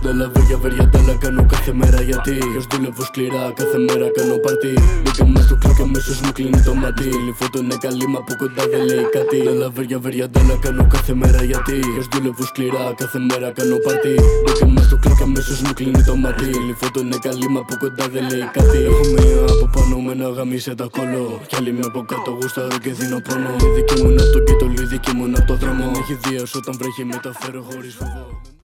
Ντάλα βέρια βέρια ντάλα κάνω κάθε μέρα γιατί ποιος δουλεύω σκληρά κάθε μέρα κάνω πάρτι. Μπήκα μες στο κλικ αμέσως μου κλείνει το μάτι. Η φώτο είναι καλή μα από κοντά δεν λέει κάτι. Ντάλα βέρια βέρια ντάλα κάνω κάθε μέρα γιατί ποιος δουλεύω σκληρά κάθε μέρα κάνω πάρτι. Μπήκα μες στο κλικ αμέσως μου κλείνει το μάτι. Η φώτο είναι καλή μα από κοντά δεν λέει κάτι. Έχω μία από πάνω με ένα γαμίσε τα κόλλο. Κι άλλη μια από κάτω γουστάρω και δίνω πόνο. Η δική μου είναι από το κίτολι, η δική μου είναι από το δρόμο. Έχει δύο όταν βρέχει μεταφέρω χωρίς φόβο.